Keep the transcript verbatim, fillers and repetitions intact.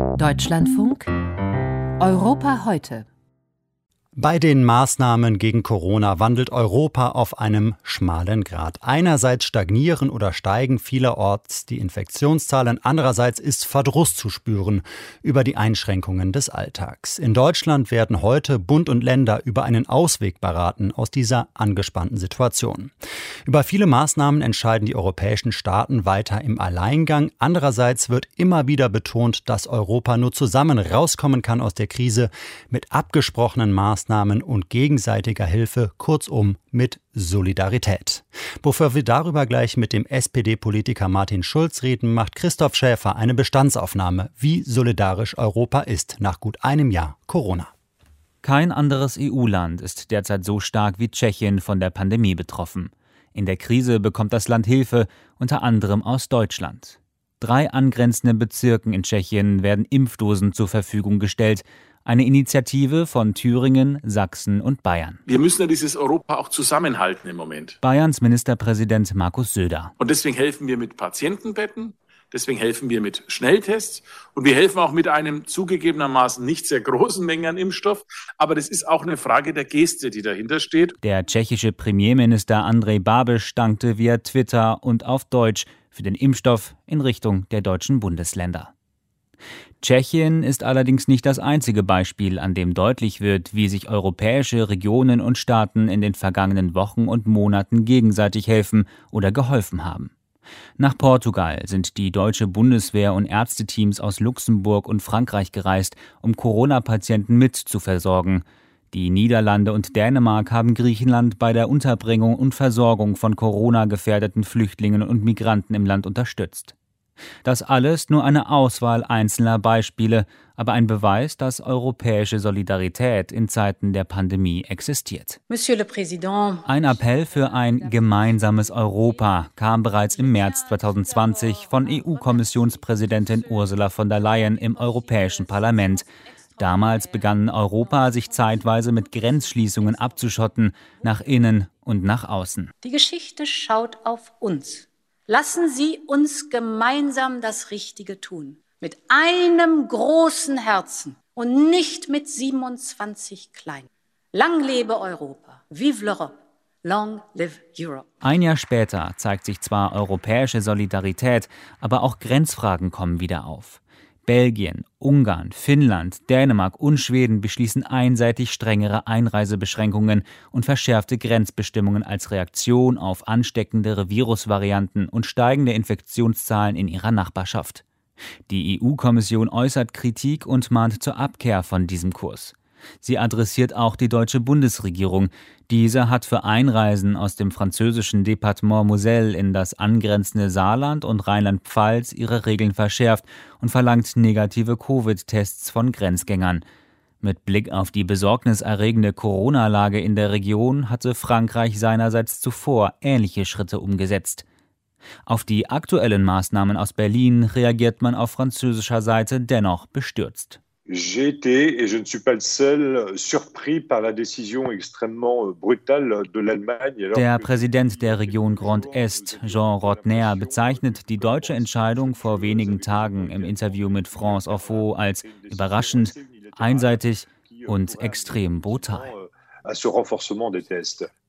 Deutschlandfunk Europa heute. Bei den Maßnahmen gegen Corona wandelt Europa auf einem schmalen Grat. Einerseits stagnieren oder steigen vielerorts die Infektionszahlen, andererseits ist Verdruss zu spüren über die Einschränkungen des Alltags. In Deutschland werden heute Bund und Länder über einen Ausweg beraten aus dieser angespannten Situation. Über viele Maßnahmen entscheiden die europäischen Staaten weiter im Alleingang. Andererseits wird immer wieder betont, dass Europa nur zusammen rauskommen kann aus der Krise mit abgesprochenen Maßnahmen und gegenseitiger Hilfe, kurzum mit Solidarität. Bevor wir darüber gleich mit dem S P D-Politiker Martin Schulz reden, macht Christoph Schäfer eine Bestandsaufnahme, wie solidarisch Europa ist nach gut einem Jahr Corona. Kein anderes E U-Land ist derzeit so stark wie Tschechien von der Pandemie betroffen. In der Krise bekommt das Land Hilfe, unter anderem aus Deutschland. Drei angrenzenden Bezirken in Tschechien werden Impfdosen zur Verfügung gestellt. Eine Initiative von Thüringen, Sachsen und Bayern. Wir müssen ja dieses Europa auch zusammenhalten im Moment. Bayerns Ministerpräsident Markus Söder. Und deswegen helfen wir mit Patientenbetten, deswegen helfen wir mit Schnelltests und wir helfen auch mit einem zugegebenermaßen nicht sehr großen Mengen an Impfstoff. Aber das ist auch eine Frage der Geste, die dahinter steht. Der tschechische Premierminister Andrej Babiš dankte via Twitter und auf Deutsch für den Impfstoff in Richtung der deutschen Bundesländer. Tschechien ist allerdings nicht das einzige Beispiel, an dem deutlich wird, wie sich europäische Regionen und Staaten in den vergangenen Wochen und Monaten gegenseitig helfen oder geholfen haben. Nach Portugal sind die deutsche Bundeswehr und Ärzteteams aus Luxemburg und Frankreich gereist, um Corona-Patienten mit zu versorgen. Die Niederlande und Dänemark haben Griechenland bei der Unterbringung und Versorgung von Corona-gefährdeten Flüchtlingen und Migranten im Land unterstützt. Das alles nur eine Auswahl einzelner Beispiele, aber ein Beweis, dass europäische Solidarität in Zeiten der Pandemie existiert. Monsieur le Président. Ein Appell für ein gemeinsames Europa kam bereits im März zweitausendzwanzig von E U-Kommissionspräsidentin Ursula von der Leyen im Europäischen Parlament. Damals begann Europa, sich zeitweise mit Grenzschließungen abzuschotten, nach innen und nach außen. Die Geschichte schaut auf uns. Lassen Sie uns gemeinsam das Richtige tun. Mit einem großen Herzen und nicht mit siebenundzwanzig kleinen. Lang lebe Europa. Vive l'Europe. Long live Europe. Ein Jahr später zeigt sich zwar europäische Solidarität, aber auch Grenzfragen kommen wieder auf. Belgien, Ungarn, Finnland, Dänemark und Schweden beschließen einseitig strengere Einreisebeschränkungen und verschärfte Grenzbestimmungen als Reaktion auf ansteckendere Virusvarianten und steigende Infektionszahlen in ihrer Nachbarschaft. Die E U-Kommission äußert Kritik und mahnt zur Abkehr von diesem Kurs. Sie adressiert auch die deutsche Bundesregierung. Diese hat für Einreisen aus dem französischen Departement Moselle in das angrenzende Saarland und Rheinland-Pfalz ihre Regeln verschärft und verlangt negative Covid-Tests von Grenzgängern. Mit Blick auf die besorgniserregende Corona-Lage in der Region hatte Frankreich seinerseits zuvor ähnliche Schritte umgesetzt. Auf die aktuellen Maßnahmen aus Berlin reagiert man auf französischer Seite dennoch bestürzt. J'ai été, et je ne suis pas le seul, surpris par la décision extrêmement brutale de l'Allemagne. Der Präsident der Region Grand Est, Jean Rotner, bezeichnet die deutsche Entscheidung vor wenigen Tagen im Interview mit France Info als überraschend, einseitig und extrem brutal.